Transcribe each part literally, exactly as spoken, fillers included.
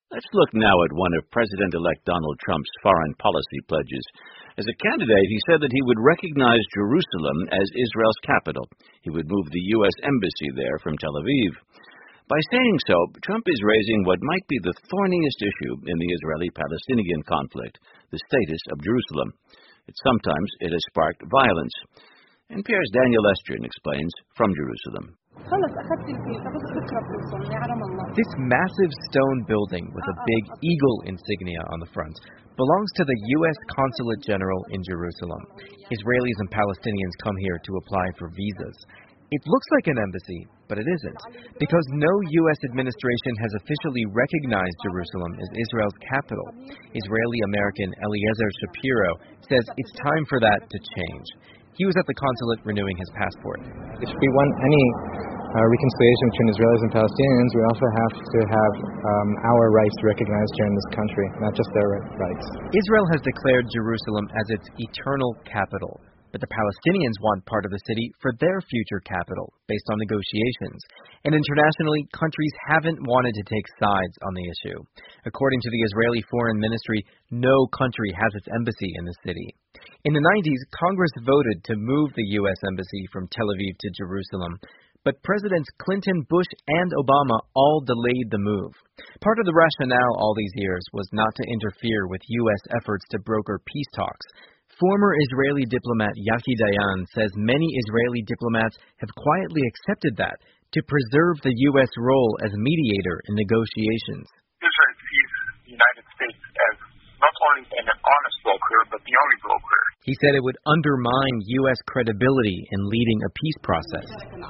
Let's look now at one of President-elect Donald Trump's foreign policy pledges. As a candidate, he said that he would recognize Jerusalem as Israel's capital. He would move the U S embassy there from Tel Aviv. By saying so, Trump is raising what might be the thorniest issue in the Israeli-Palestinian conflict, the status of Jerusalem. It sometimes it has sparked violence. N P R's Daniel Estrin explains from Jerusalem. This massive stone building with a big eagle insignia on the front belongs to the U S Consulate General in Jerusalem. Israelis and Palestinians come here to apply for visas. It looks like an embassy, but it isn't, because no U S administration has officially recognized Jerusalem as Israel's capital. Israeli-American Eliezer Shapiro says it's time for that to change. He was at the consulate renewing his passport. If we want any uh, reconciliation between Israelis and Palestinians, we also have to have um, our rights recognized here in this country, not just their rights. Israel has declared Jerusalem as its eternal capital, but the Palestinians want part of the city for their future capital, based on negotiations. And internationally, countries haven't wanted to take sides on the issue. According to the Israeli Foreign Ministry, no country has its embassy in the city. In the nineties, Congress voted to move the U S embassy from Tel Aviv to Jerusalem, but Presidents Clinton, Bush, and Obama all delayed the move. Part of the rationale all these years was not to interfere with U S efforts to broker peace talks. Former Israeli diplomat Yaki Dayan says many Israeli diplomats have quietly accepted that to preserve the U S role as mediator in negotiations. Israel sees the United States as not only an honest broker, but the only broker. He said it would undermine U S credibility in leading a peace process.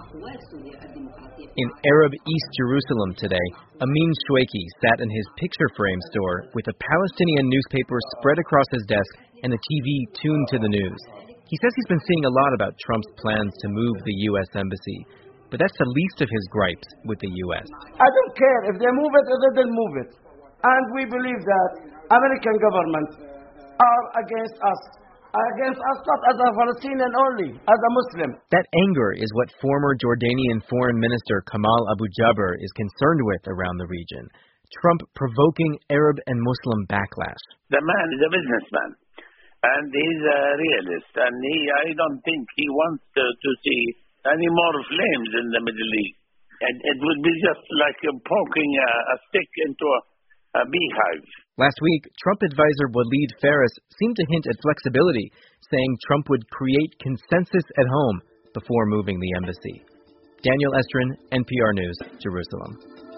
In Arab East Jerusalem today, Amin Shweki sat in his picture frame store with a Palestinian newspaper spread across his desk and the T V tuned to the news. He says he's been seeing a lot about Trump's plans to move the U S embassy, but that's the least of his gripes with the U S. I don't care if they move it or they don't move it. And we believe that American government are against us. Against us not as a Palestinian only, as a Muslim. That anger is what former Jordanian Foreign Minister Kamal Abu Jaber is concerned with around the region. Trump provoking Arab and Muslim backlash. The man is a businessman, and he's a realist, and he, I don't think he wants to, to see any more flames in the Middle East. And it would be just like poking a, a stick into a A beehive. Last week, Trump advisor Walid Phares seemed to hint at flexibility, saying Trump would create consensus at home before moving the embassy. Daniel Estrin, N P R News, Jerusalem.